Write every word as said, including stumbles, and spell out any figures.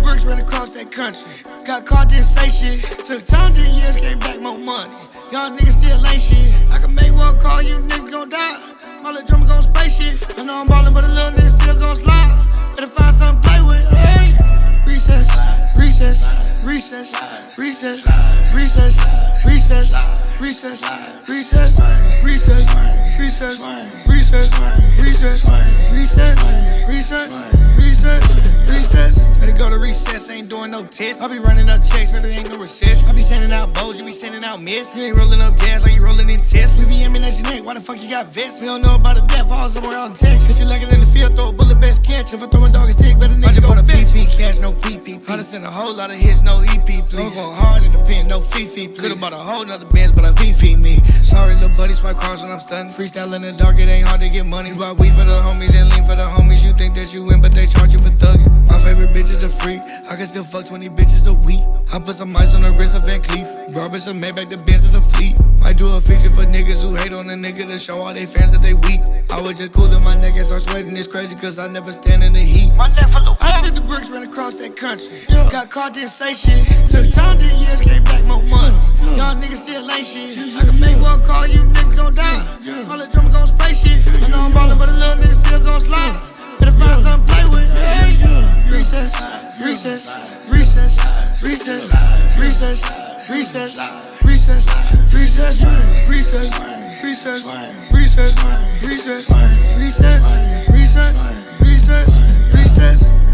bricks, ran across that country. Got caught, didn't say shit. Took time, ten years, came back more money. Y'all niggas still ain't shit. I can make one call, you niggas gon' die. My little drummer gon' spray shit. I know I'm ballin', but a little nigga still gon' slide. Better find something to play with. Hey, recess, recess, recess, recess, recess, recess, recess, recess, recess, recess, recess, recess, recess, recess, recess, recess. Better go to recess, ain't doing no tests. I be running up checks, but there ain't no recession. I be sending out bows, you be sending out miss. You ain't rolling up gas like you rolling in tests. We be aiming at your neck, why the fuck you got vests? We don't know about the death, all somewhere out in Texas. Cause you lacking in the field, throw a bullet, best catch. If I throw my dog a stick, better nigga go fetch. P P cash, no P P P. Hunters in a whole lot of hits, no E P, please. Don't go hard in the pen, no Fifi, please. Could've bought a whole nother Benz, but I Fifi me. Sorry, little buddy, swipe cars when I'm stunning. Freestyle in the dark, it ain't hard to get money. Buy weed for the homies and lean for the homies. You think that you win, but they charge you for thugging. My favorite bitches are free. I can still fuck twenty bitches a week. I put some ice on the wrist of Van Cleef. Barbers a Maybach, the Benz is a fleet. Might do a feature for niggas who hate on a nigga to show all they fans that they weak. I was just cool in my neck and start sweating. It's crazy cause I never stand in the heat. My neck full of I took the bricks, ran across that country. Yeah. Got caught, didn't say shit. Took time, ten years, came back more money. Y'all niggas still ain't shit. I can make one call, you niggas gon' die. My little drummer gon' spray shit. I know I'm ballin', but a little nigga still gon' slide. Better find something to play with. Hey, recess, recess, recess, recess, recess, recess, recess, recess, recess, recess, recess, recess, recess, recess, recess, recess.